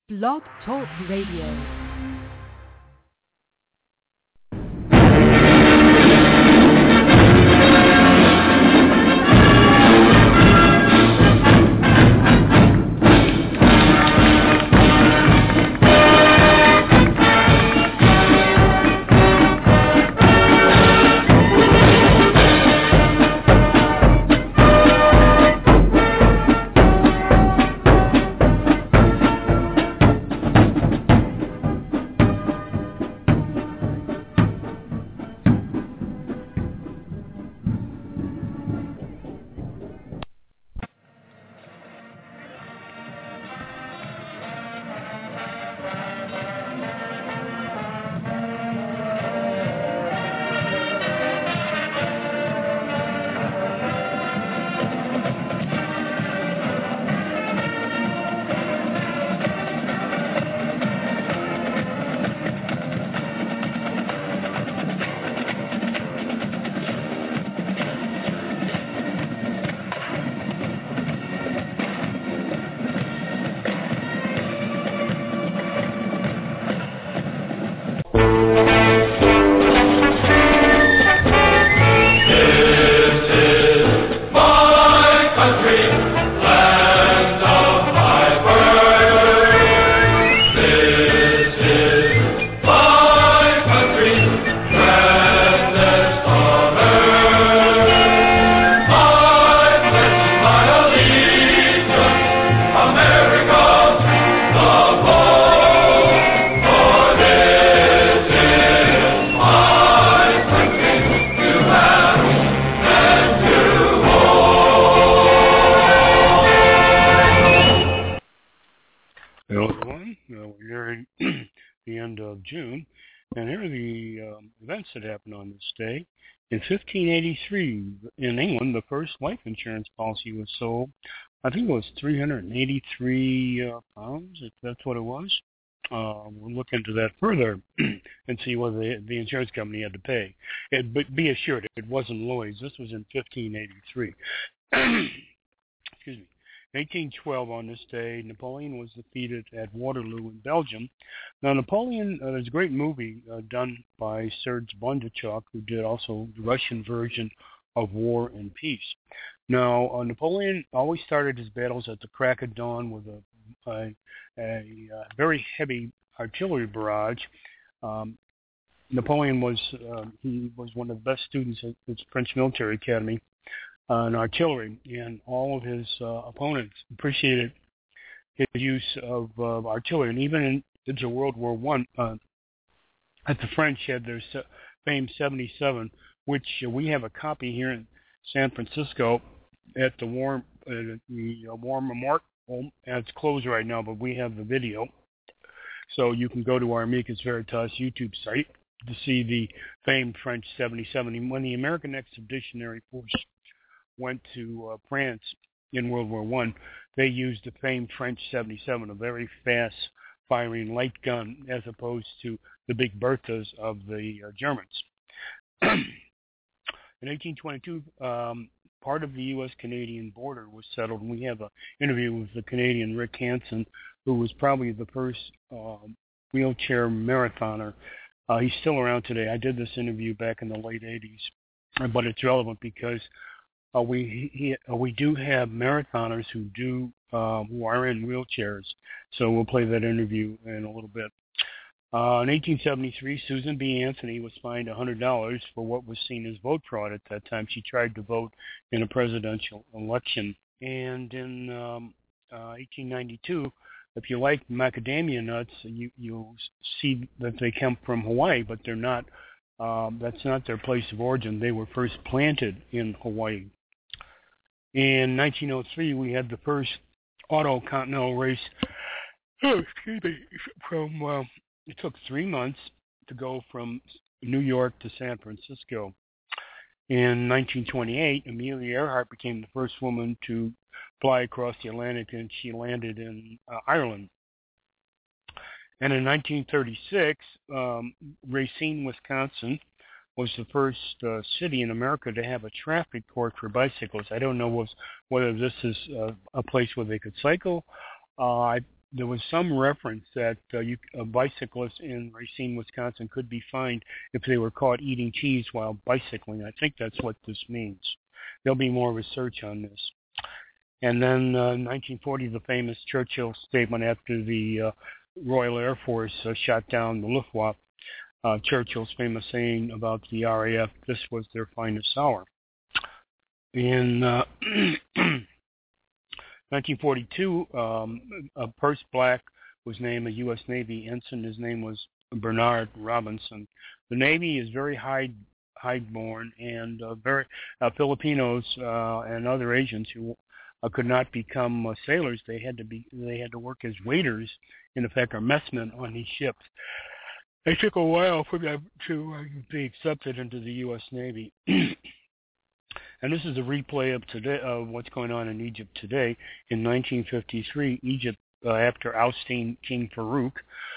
Blog Talk Radio. That happened on this day. In 1583, in England, the first life insurance policy was sold. I think it was 383 pounds, if that's what it was. We'll look into that further and see what the insurance company had to pay. But be assured, it wasn't Lloyd's. This was in 1583. Excuse me. 1812 on this day, Napoleon was defeated at Waterloo in Belgium. Now, Napoleon, there's a great movie done by Serge Bondarchuk, who did also the Russian version of War and Peace. Now, Napoleon always started his battles at the crack of dawn with a very heavy artillery barrage. Napoleon was one of the best students at the French Military Academy in artillery, and all of his opponents appreciated his use of artillery. And even into World War I, the French had their famed 77, which we have a copy here in San Francisco at the War Memorial. It's closed right now, but we have the video. So you can go to our Amicus Veritas YouTube site to see the famed French 77. When the American Expeditionary Force went to France in World War I, they used the famed French 77, a very fast-firing light gun, as opposed to the big Berthas of the Germans. In 1822, part of the U.S.-Canadian border was settled, and we have an interview with the Canadian Rick Hansen, who was probably the first wheelchair marathoner. He's still around today. I did this interview back in the late 80s, but it's relevant because we do have marathoners who are in wheelchairs, so we'll play that interview in a little bit. In 1873, Susan B. Anthony was fined $100 for what was seen as vote fraud at that time. She tried to vote in a presidential election. And in 1892, if you like macadamia nuts, you'll see that they come from Hawaii, but they're not. That's not their place of origin. They were first planted in Hawaii. In 1903, we had the first auto continental race. It took 3 months to go from New York to San Francisco. In 1928, Amelia Earhart became the first woman to fly across the Atlantic, and she landed in Ireland. And in 1936, Racine, Wisconsin, was the first city in America to have a traffic court for bicycles. I don't know whether this is a place where they could cycle. I there was some reference that bicyclists in Racine, Wisconsin could be fined if they were caught eating cheese while bicycling. I think that's what this means. There'll be more research on this. And then 1940, the famous Churchill statement after the Royal Air Force shot down the Luftwaffe. Churchill's famous saying about the RAF, this was their finest hour. In 1942, Perce Black was named a U.S. Navy ensign. His name was Bernard Robinson. The Navy is very high-born, and Filipinos and other Asians who could not become sailors. They had to work as waiters, in effect, or messmen on these ships. It took a while for them to be accepted into the U.S. Navy. And this is a replay of today, what's going on in Egypt today. In 1953, Egypt, after ousting King Farouk,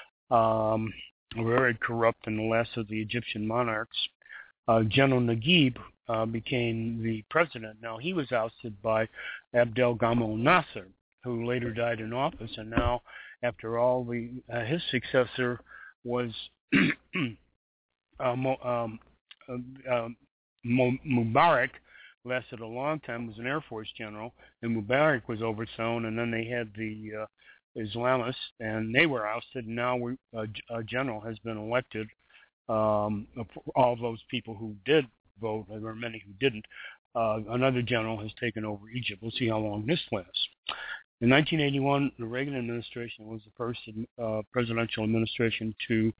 very corrupt and the last of the Egyptian monarchs, General Naguib became the president. Now, he was ousted by Abdel Gamal Nasser, who later died in office. And now, after all, his successor was Mubarak. Lasted a long time, was an Air Force general, and Mubarak was overthrown, and then they had the Islamists, and they were ousted, and now a general has been elected. All those people who did vote, there were many who didn't, another general has taken over Egypt. We'll see how long this lasts. In 1981, the Reagan administration was the first presidential administration to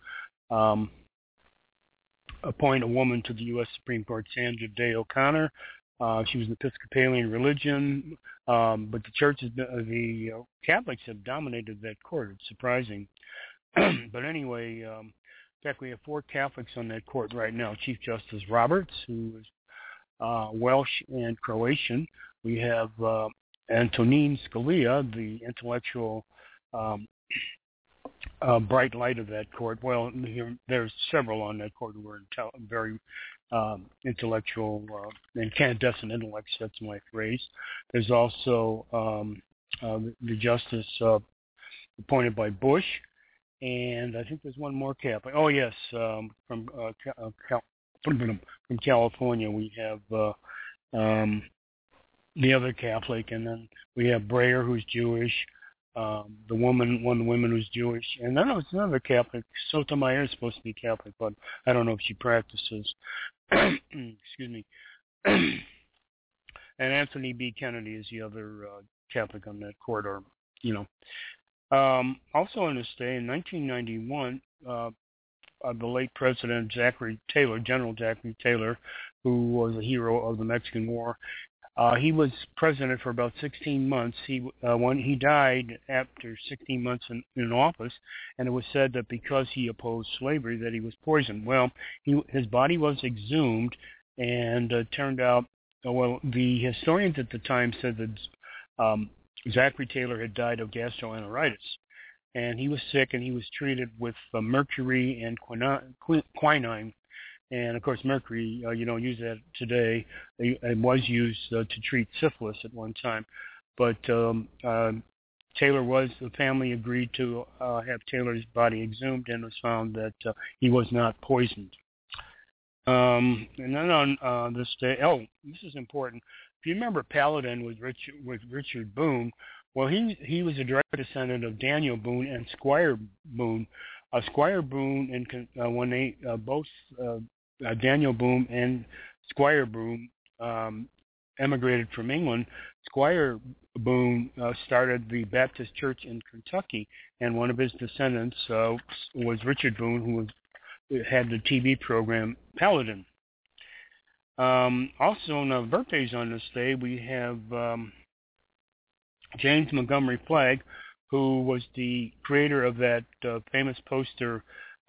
appoint a woman to the U.S. Supreme Court, Sandra Day O'Connor. She was an Episcopalian religion, but the Catholics have dominated that court. It's surprising. But anyway, in fact, we have 4 Catholics on that court right now. Chief Justice Roberts, who is Welsh and Croatian. We have Antonin Scalia, the intellectual bright light of that court. Well, there's several on that court who are very intellectual and incandescent intellects. That's my phrase. There's also the justice appointed by Bush, and I think there's one more Catholic. Oh yes, from California we have the other Catholic, and then we have Breyer, who's Jewish. One of the women who's Jewish, and then there's another Catholic. Sotomayor is supposed to be Catholic, but I don't know if she practices. Excuse me. And Anthony B. Kennedy is the other Catholic on that court, or also on this day in 1991, the late President General Zachary Taylor, who was a hero of the Mexican War. He was president for about 16 months. When he died after 16 months in office, and it was said that because he opposed slavery that he was poisoned. Well, his body was exhumed, and it turned out, the historians at the time said that Zachary Taylor had died of gastroenteritis, and he was sick, and he was treated with mercury and quinine. And, of course, mercury, you don't use that today. It was used to treat syphilis at one time. But the family agreed to have Taylor's body exhumed, and it was found that he was not poisoned. And then on this day, this is important. If you remember Paladin with Richard Boone, well, he was a direct descendant of Daniel Boone and Squire Boone. Squire Boone, and when they both... Daniel Boone and Squire Boone emigrated from England. Squire Boone started the Baptist Church in Kentucky, and one of his descendants was Richard Boone, who had the TV program Paladin. Also, on birthdays on this day, we have James Montgomery Flagg, who was the creator of that famous poster,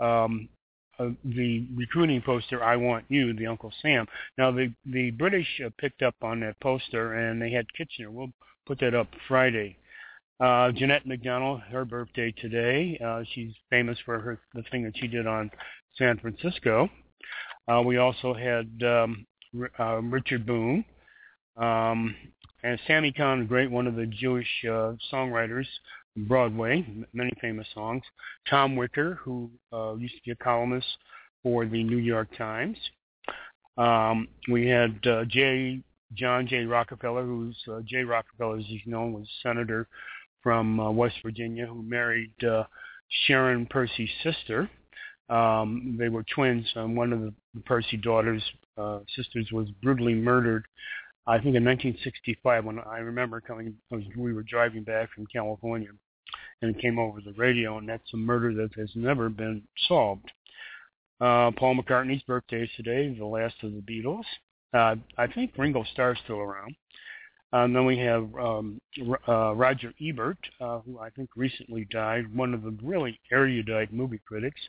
the recruiting poster, "I Want You," the Uncle Sam. Now, the British picked up on that poster, and they had Kitchener. We'll put that up Friday. Jeanette MacDonald, her birthday today. She's famous for the thing that she did on San Francisco. We also had Richard Boone. And Sammy Kahn, one of the Jewish songwriters, Broadway, many famous songs. Tom Wicker, who used to be a columnist for the New York Times. We had John J. Rockefeller, who's J. Rockefeller, as you know, was a senator from West Virginia who married Sharon Percy's sister. They were twins. One of the Percy sisters was brutally murdered, I think in 1965, when I remember we were driving back from California, and it came over the radio, and that's a murder that has never been solved. Paul McCartney's birthday is today, the last of the Beatles. I think Ringo Starr's still around. Then we have Roger Ebert, who I think recently died, one of the really erudite movie critics.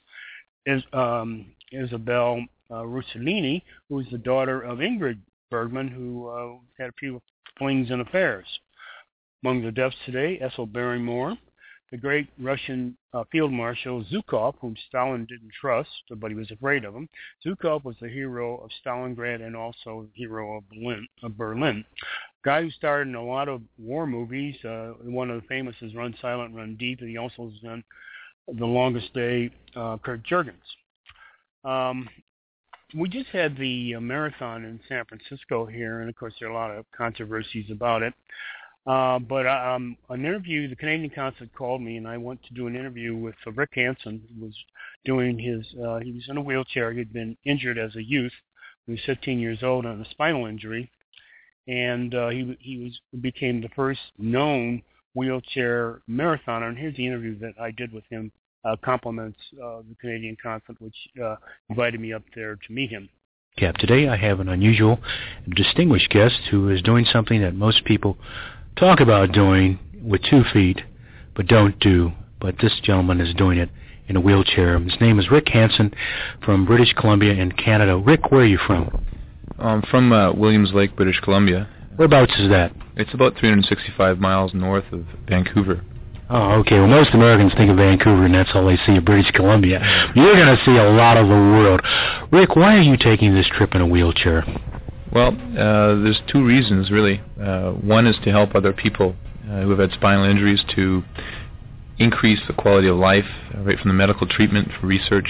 Isabel Rossellini, who is the daughter of Ingrid Bergman, who had a few flings and affairs. Among the deaths today, Ethel Barrymore, the great Russian Field Marshal Zhukov, whom Stalin didn't trust, but he was afraid of him. Zhukov was the hero of Stalingrad and also the hero of Berlin. Guy who starred in a lot of war movies. One of the famous is Run Silent, Run Deep, and he also has done The Longest Day, Kurt Jurgens. We just had the marathon in San Francisco here, and of course there are a lot of controversies about it. But an interview, the Canadian Consulate called me, and I went to do an interview with Rick Hansen, who was doing he was in a wheelchair. He had been injured as a youth. He was 15 years old on a spinal injury, and he became the first known wheelchair marathoner. And here's the interview that I did with him. Compliments the Canadian Consulate, which invited me up there to meet him. Yeah, today I have an unusual, distinguished guest who is doing something that most people talk about doing with 2 feet, but don't do. But this gentleman is doing it in a wheelchair. His name is Rick Hansen from British Columbia in Canada. Rick, where are you from? I'm from Williams Lake, British Columbia. Whereabouts is that? It's about 365 miles north of Vancouver. Oh, okay. Well, most Americans think of Vancouver, and that's all they see of British Columbia. You're going to see a lot of the world. Rick, why are you taking this trip in a wheelchair? Well, there's 2 reasons, really. One is to help other people who have had spinal injuries to increase the quality of life, right from the medical treatment for research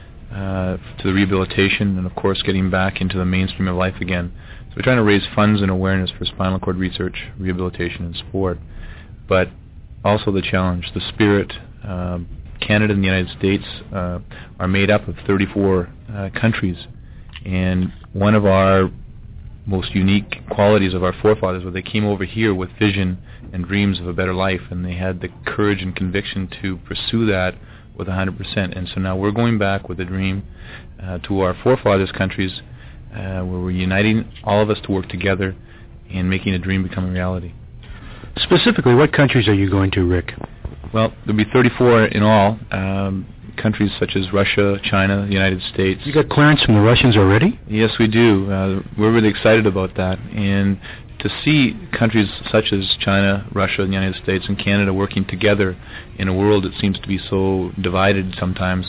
to the rehabilitation, and, of course, getting back into the mainstream of life again. So we're trying to raise funds and awareness for spinal cord research, rehabilitation, and sport. But also the challenge, the spirit. Canada and the United States are made up of 34 countries, and one of our most unique qualities of our forefathers was they came over here with vision and dreams of a better life, and they had the courage and conviction to pursue that with 100%. And so now we're going back with a dream to our forefathers' countries, where we're uniting all of us to work together and making a dream become a reality. Specifically, what countries are you going to, Rick? Well, there'll be 34 in all. Countries such as Russia, China, the United States. You got clearance from the Russians already? Yes, we do. We're really excited about that. And to see countries such as China, Russia, the United States, and Canada working together in a world that seems to be so divided sometimes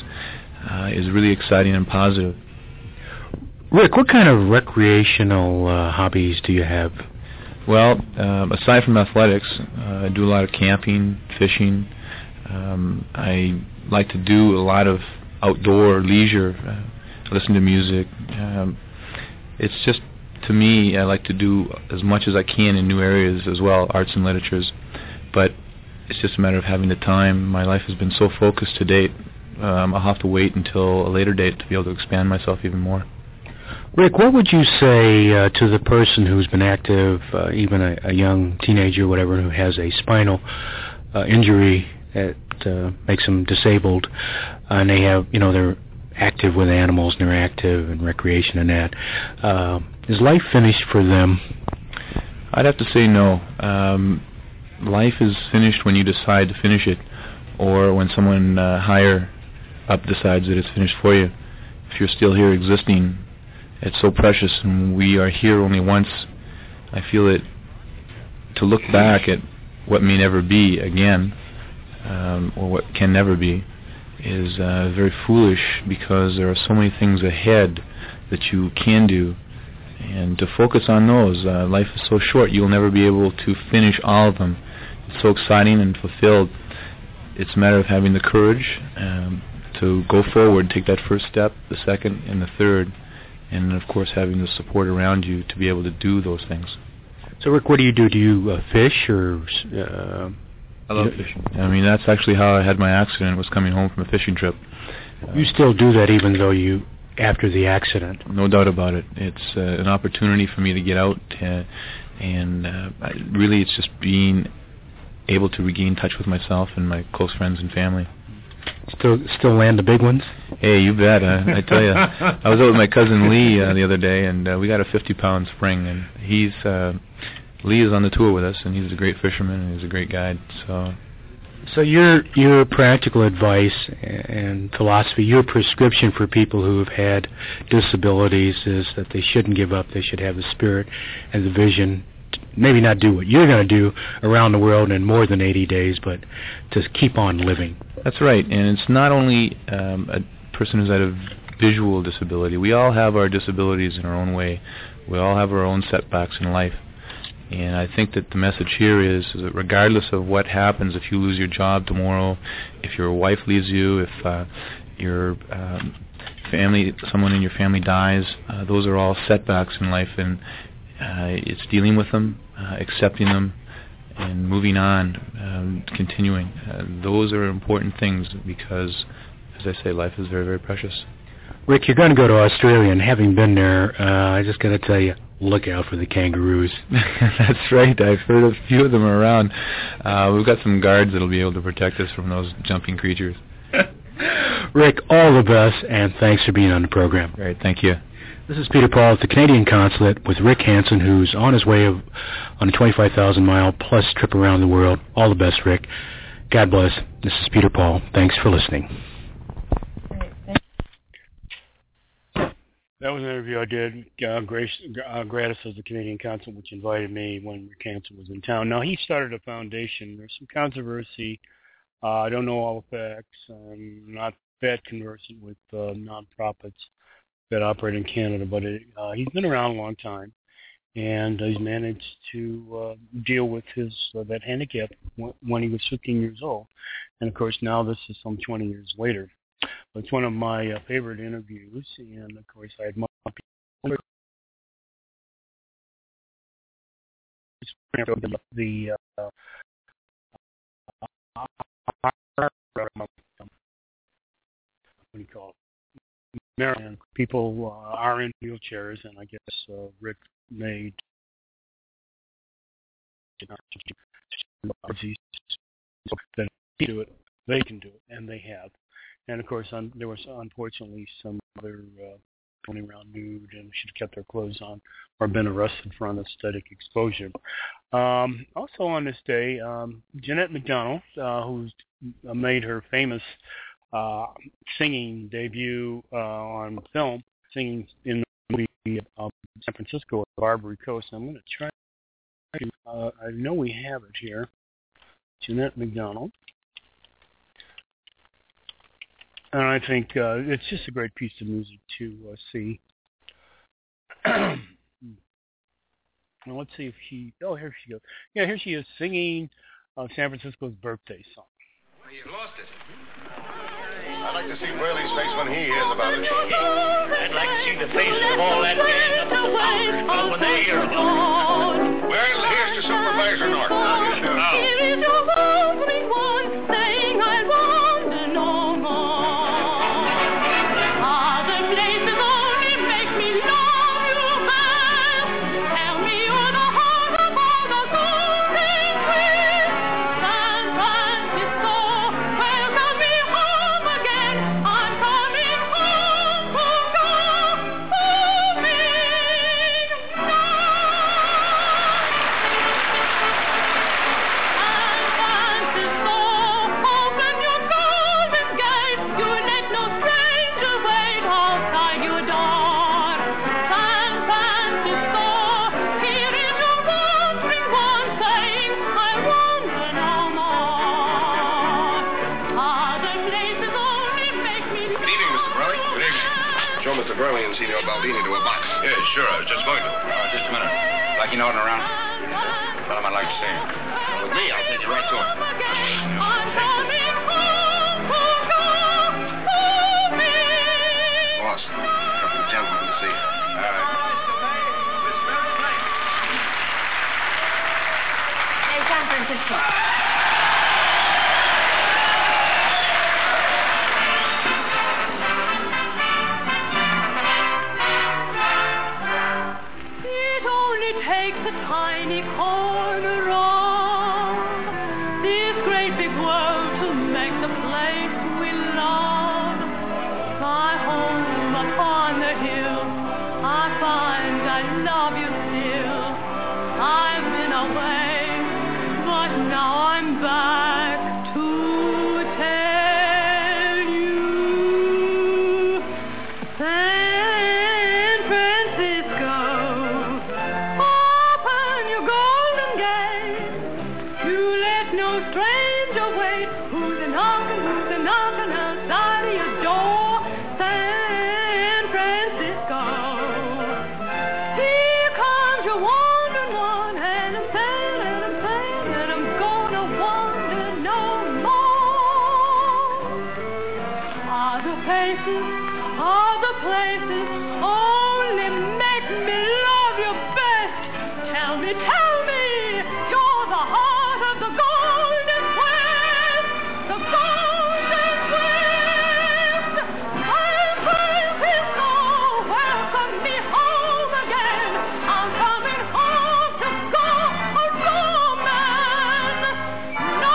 is really exciting and positive. Rick, what kind of recreational hobbies do you have? Well, aside from athletics, I do a lot of camping, fishing. I like to do a lot of outdoor leisure, listen to music. It's just, to me, I like to do as much as I can in new areas as well, arts and literatures. But it's just a matter of having the time. My life has been so focused to date. I'll have to wait until a later date to be able to expand myself even more. Rick, what would you say to the person who's been active, even a young teenager, whatever, who has a spinal injury that makes them disabled, and they have, they're active with animals and they're active in recreation and that. Is life finished for them? I'd have to say no. Life is finished when you decide to finish it, or when someone higher up decides that it's finished for you. If you're still here existing, it's so precious, and we are here only once. I feel that to look back at what may never be again, or what can never be, is very foolish, because there are so many things ahead that you can do, and to focus on those. Life is so short, you'll never be able to finish all of them. It's so exciting and fulfilled it's a matter of having the courage to go forward, take that first step, the second, and the third, and of course having the support around you to be able to do those things. So, Rick, what do you do? Do you fish or? I love fishing. I mean, that's actually how I had my accident. Was coming home from a fishing trip. You still do that even though after the accident? No doubt about it. It's an opportunity for me to get out, and really, it's just being able to regain touch with myself and my close friends and family. Still land the big ones? Hey, you bet. I tell you, I was out with my cousin Lee the other day, and we got a 50-pound spring, and Lee is on the tour with us, and he's a great fisherman, and he's a great guide. So your practical advice and philosophy, your prescription for people who have had disabilities is that they shouldn't give up. They should have the spirit and the vision. Maybe not do what you're going to do around the world in more than 80 days, but to keep on living. That's right, and it's not only a person who's had a visual disability. We all have our disabilities in our own way. We all have our own setbacks in life. And I think that the message here is that regardless of what happens, if you lose your job tomorrow, if your wife leaves you, if your someone in your family dies, those are all setbacks in life, and it's dealing with them, accepting them, and moving on, continuing. Those are important things because, as I say, life is very, very precious. Rick, you're going to go to Australia, and having been there, I just got to tell you, look out for the kangaroos. That's right. I've heard a few of them around. We've got some guards that'll be able to protect us from those jumping creatures. Rick, all the best, and thanks for being on the program. All right, thank you. This is Peter Paul at the Canadian Consulate with Rick Hansen, who's on his way on a 25,000-mile-plus trip around the world. All the best, Rick. God bless. This is Peter Paul. Thanks for listening. That was an interview I did, gratis as the Canadian Consul, which invited me when Rick Hansen was in town. Now, he started a foundation. There's some controversy. I don't know all the facts. I'm not that conversant with nonprofits that operate in Canada, but he's been around a long time, and he's managed to deal with that handicap when he was 15 years old. And, of course, now this is some 20 years later. It's one of my favorite interviews, and of course I admire the what do you call it? Maryland people are in wheelchairs, and I guess Rick made that do it. They can do it, and they have. And, of course, there was unfortunately some other going around nude and should have kept their clothes on or been arrested for anesthetic exposure. Also on this day, Jeanette MacDonald, who's made her famous singing debut on film, singing in the movie San Francisco at Barbary Coast. I'm going to try to, I know we have it here, Jeanette MacDonald. And I think it's just a great piece of music to see. Well, let's see if she... Oh, here she goes. Yeah, here she is singing San Francisco's birthday song. Well, you've lost it. I'd like to see Burley's face when he hears about it. I'd like to see the faces of all that gang up at the foundry when they hear about it. Well, here's to Supervisor Norton. Here is your lovely one saying I want to know more. Burley and Senor Baldini to a box. Yeah, sure. I was just going to. Just a minute. Blackie Norton around? Tell him I'd like to see him. With me, I'll take you right to him. faces are the places. Only make me love you best. Tell me, you're the heart of the Golden West. The Golden West. San Francisco, welcome me home again. I'm coming home to go a roaming no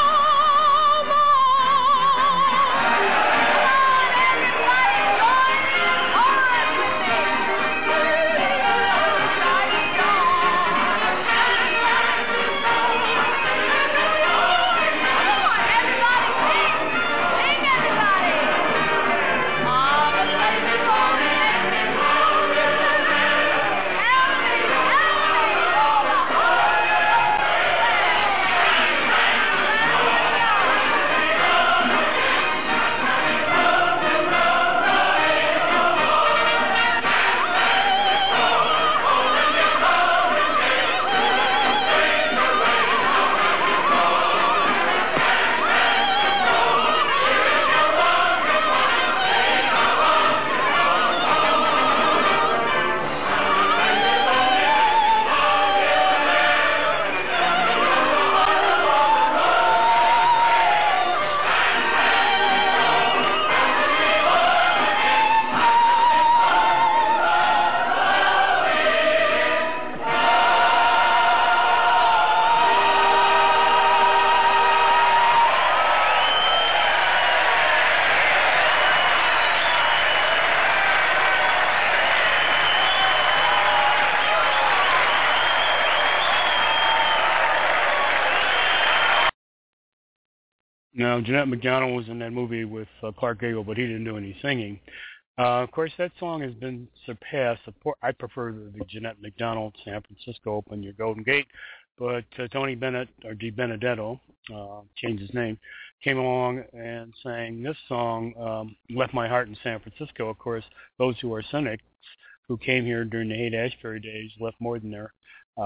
Now, Jeanette MacDonald was in that movie with Clark Gable, but he didn't do any singing. Of course, that song has been surpassed. I prefer the Jeanette MacDonald San Francisco Open Your Golden Gate, but Tony Bennett, or Di Benedetto, changed his name, came along and sang this song, Left My Heart in San Francisco. Of course, those who are cynics who came here during the Haight-Ashbury days left more than their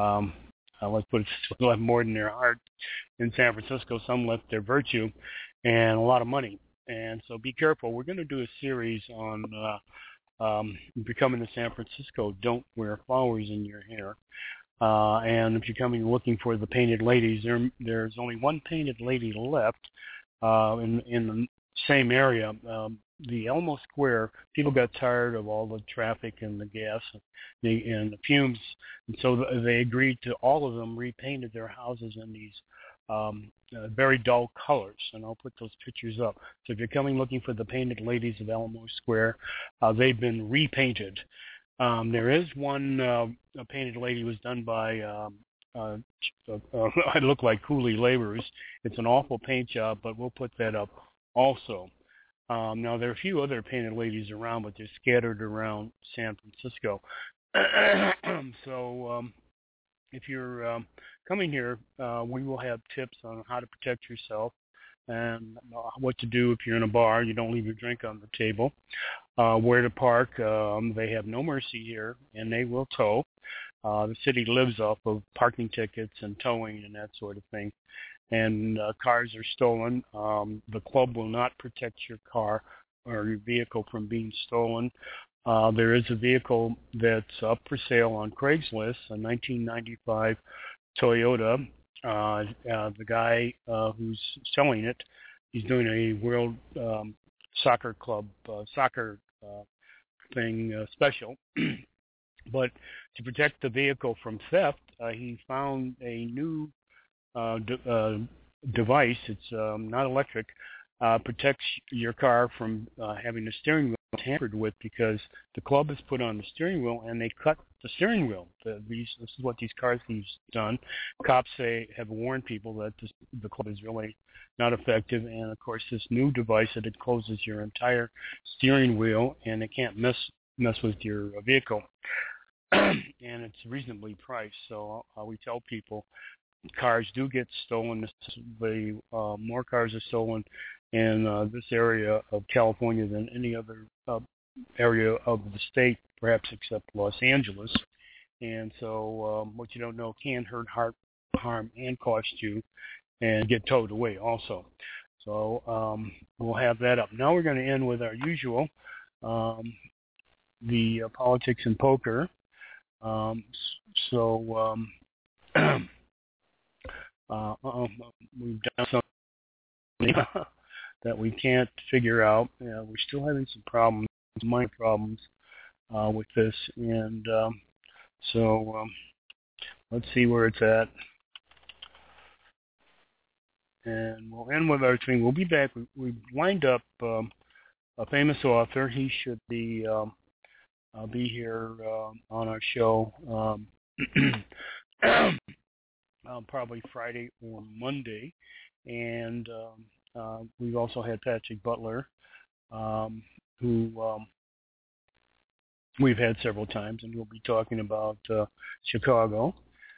let's put it this way, left more than their heart in San Francisco. Some left their virtue and a lot of money. And so be careful. We're going to do a series on if you're coming to San Francisco, don't wear flowers in your hair. And if you're coming looking for the painted ladies, there's only one painted lady left in the same area. The Elmo Square, people got tired of all the traffic and the gas and the fumes, and so they agreed to all of them repainted their houses in these very dull colors, and I'll put those pictures up. So if you're coming looking for the painted ladies of Elmo Square, they've been repainted. There is one a painted lady was done by I look like Cooley Laborers. It's an awful paint job, but we'll put that up also. Now, there are a few other painted ladies around, but they're scattered around San Francisco. So if you're coming here, we will have tips on how to protect yourself and what to do if you're in a bar. You don't leave your drink on the table. Where to park. They have no mercy here, and they will tow. The city lives off of parking tickets and towing and that sort of thing. And cars are stolen. The club will not protect your car or your vehicle from being stolen. There is a vehicle that's up for sale on Craigslist, a 1995 Toyota. The guy who's selling it, he's doing a World Soccer Club soccer thing special. But to protect the vehicle from theft, he found a new device. It's not electric. Protects your car from having the steering wheel tampered with, because the club has put on the steering wheel and they cut the steering wheel. This is what these car thieves done. Cops have warned people that the club is really not effective, and of course this new device that it closes your entire steering wheel and it can't mess with your vehicle. And it's reasonably priced, so we tell people cars do get stolen. More cars are stolen in this area of California than any other area of the state, perhaps except Los Angeles. And so what you don't know can hurt, harm, and cost you, and get towed away also. So we'll have that up. Now we're going to end with our usual, the politics and poker. We've done something that we can't figure out. We're still having some problems, minor problems with this, and let's see where it's at. And we'll end with our thing. We'll be back. We've lined up a famous author. He should be here on our show probably Friday or Monday. And we've also had Patrick Butler, who we've had several times, and we'll be talking about Chicago.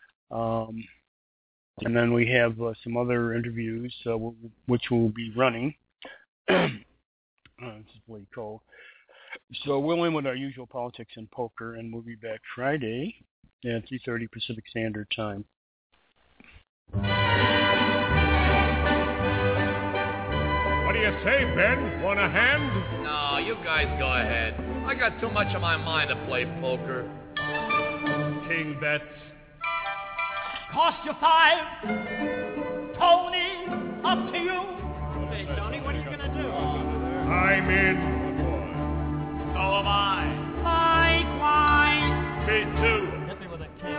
And then we have some other interviews, which we'll be running. It's way cold. So we'll end with our usual politics and poker, and we'll be back Friday at 3:30 Pacific Standard Time. What do you say, Ben? Want a hand? No, you guys go ahead. I got too much on my mind to play poker. King bets. Cost you 5. Tony, up to you. Hey, Tony, what are you going to do? I'm in. So am I. Likewise. Me too. Hit me with a king.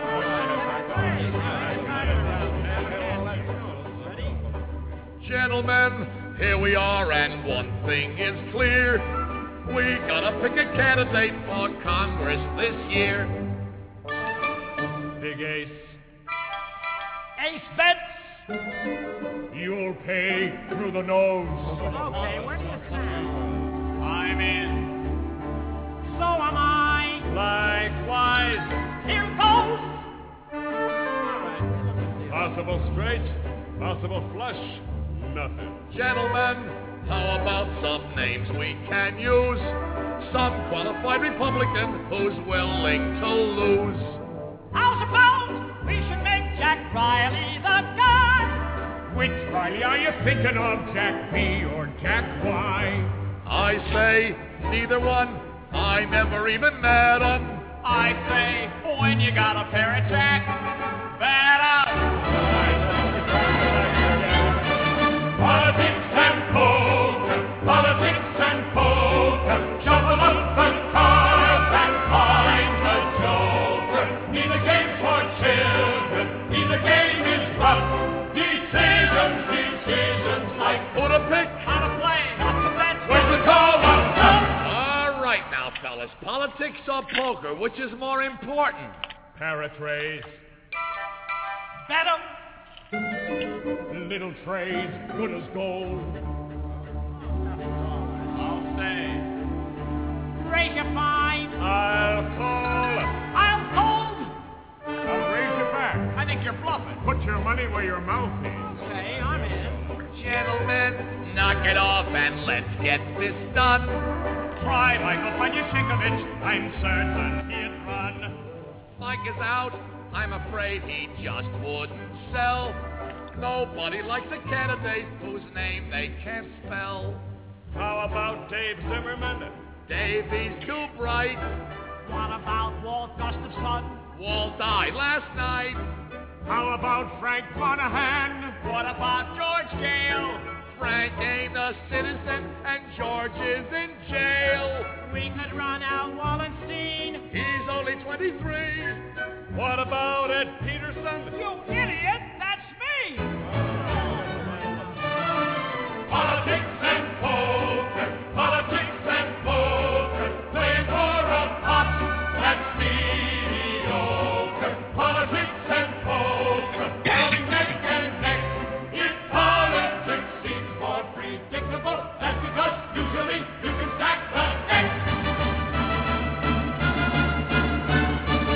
Ready? Gentlemen, here we are, and one thing is clear. We gotta pick a candidate for Congress this year. Big Ace. Ace bets. You'll pay through the nose. Okay, where do you stand? I'm in. So am I. Likewise. Here goes. All right. Possible straight, possible flush, nothing. Gentlemen, how about some names we can use? Some qualified Republican who's willing to lose. How's about we should make Jack Riley the guy? Which Riley are you thinking of, Jack B or Jack Y? I say neither one. I never even met 'em. I say when you got a pair of Jack, bet up. Politics and poker, politics and poker, shuffle up the cards and find the joker. Neither game's for children, neither game is rough. Decisions like Who to pick? How to play, not to bet. when to call up. All right now, fellas. Politics or poker, which is more important? Paratrays, Bet 'em. little trays, good as gold. I'll say. Raise your fine. I'll call. I'll hold. I'll raise you back. I think you're bluffing. Put your money where your mouth is. Okay, I'm in. Gentlemen, knock it off and let's get this done. Try Michael Panyashinkovich. I'm certain he'd run. Mike is out. I'm afraid he just wouldn't sell. Nobody likes a candidate whose name they can't spell. How about Dave Zimmerman? Davy's too bright. What about Walt Gustafson? Walt died last night. How about Frank Monahan? What about George Gale? Frank ain't a citizen and George is in jail. We could run out Wallenstein. He's only 23. What about Ed Peterson? You idiot! That's me! Politics and poker, politics and poker, playing for a pot that's mediocre. Politics and poker, going neck and neck. If politics seems more predictable, that's because usually you can stack the deck.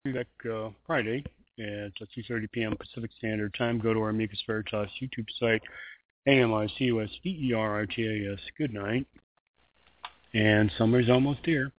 back Friday at 2:30 p.m. Pacific Standard Time. Go to our Amicus Veritas YouTube site, AMICUSVERITAS. Good night. And summer's almost here.